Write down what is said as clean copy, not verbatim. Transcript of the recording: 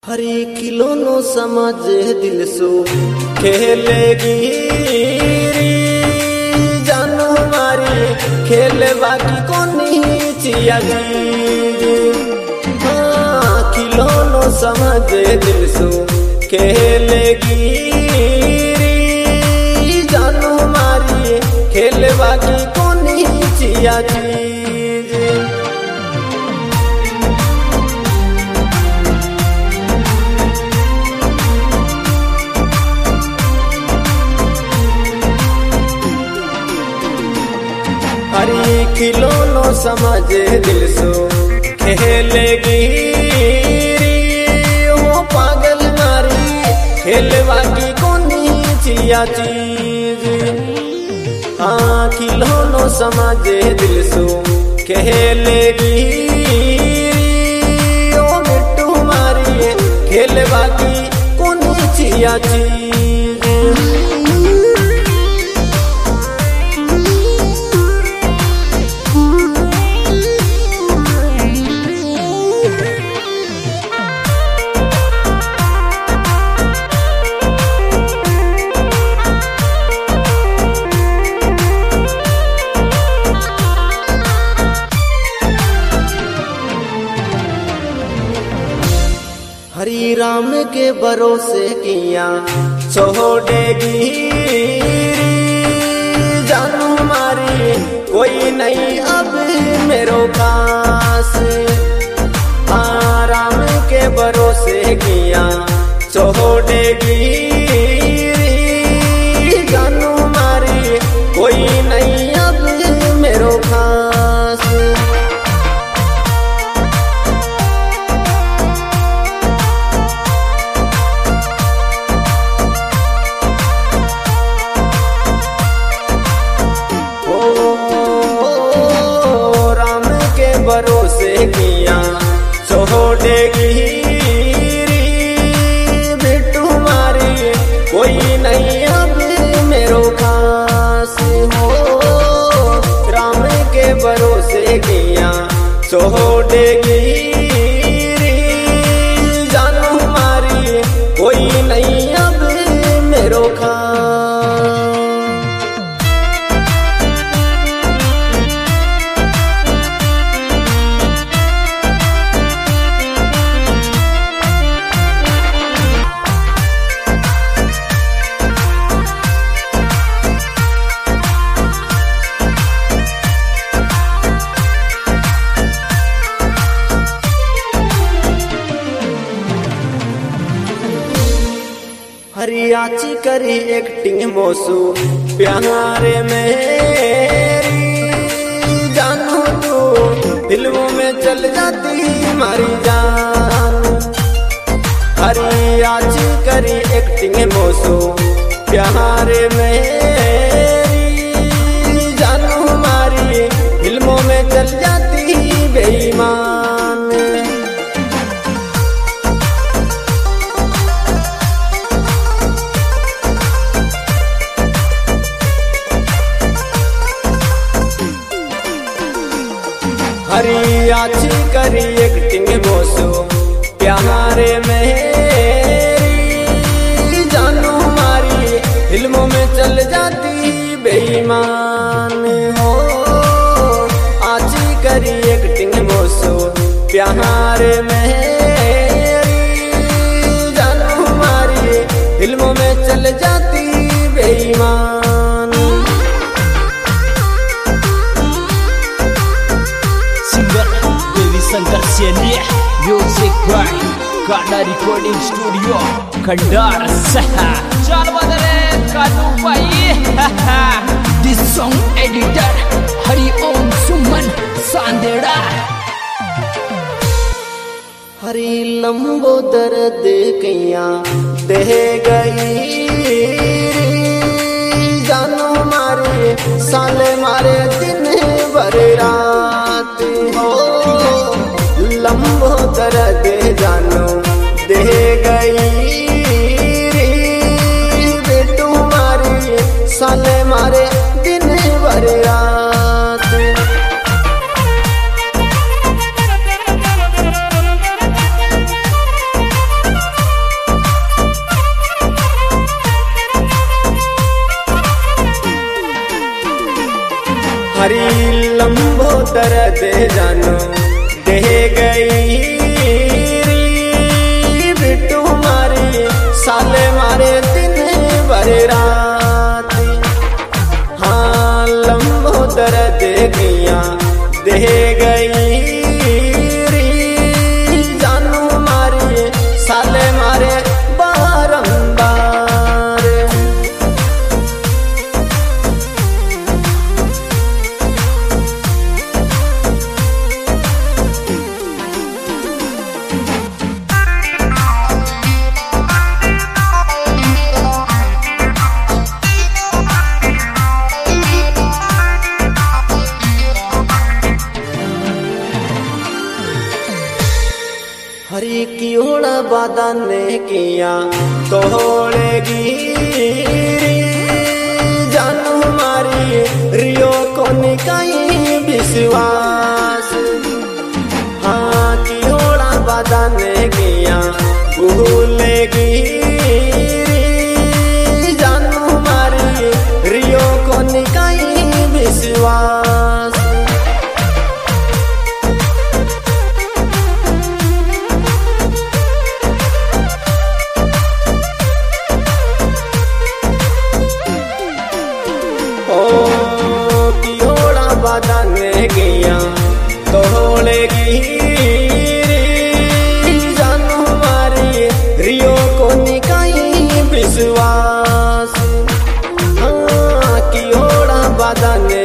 हरी खिलौनो समझ दिल सो खेलेगी जानो हमारी खेल बाकी कोनी चिया हाँ खिलौनो समझ दिल सो खेलेगी जानो हमारी खेल बाकी कोनी चिया हरी खिलौनो समझ दिल सो खेलेगी वो पागल मारी खेल बाकी कोनी चिया चीज हाँ खिलौनो समझ दिल सो खेलेगी वो बिट्टू मारी खेल बाकी कोनी चिया चीज। हरी राम के भरोसे किया छोड़ेगी जानू मारी कोई नहीं अब मेरो पास हाँ राम के भरोसे किया छोड़ेगी जानू मारी कोई नहीं अब मेरो खास। भरोसे किया छोड़ेगी बिट्टू मारी कोई नहीं अब मेरो खास हो राम के भरोसे किया छोड़ेगी जानू मारी कोई नहीं अब मेरो खास। हरियाची करी एक्टिंग मोसू प्यारे मेरी जानू तू दिलों में चल जाती हमारी जान हरियाची करी एक्टिंग मोसू प्यारे मेरी जानू हमारी दिलों में चल जाती बेईमान। हरियाची करी एक्टिंग मोसू प्यारे मेरी जानू हमारी फिल्मों में चल जाती बेईमान हो आची करी एक्टिंग मोसू प्यारे मेरी जानू हमारी फिल्मों में चल जाती बेईमान। Shankar Saini music by Kana recording studio Khandar चल बदले कानू भाई this song editor Hariom Suman सांदेड़ा। हरी लंबोदर देखिया दे गई जानू मारे साले मारे दिन भर रात हो लंबोदर दे जानो दे गई बिट्टू मारी साले मारे दिन भर रात। दर्द जानो दे गई री बिट्टू मारे साले मारे दिन भर रात। हाँ लंबो दर्द किया दे गई री जानू मारे साले मारे बारंबार। हरी की ओड़ा बादा ने किया तोड़ेगी जानू हमारी रियो को निकाई विश्वास। हाँ की ओड़ा बादा ने किया भूलेगी जानू हमारी रियो को निकाई विश्वास। बादाने गया तोड़ेगी जानू हमारी रियो को निकाई विश्वास। हाँ की ओड़ा बादाने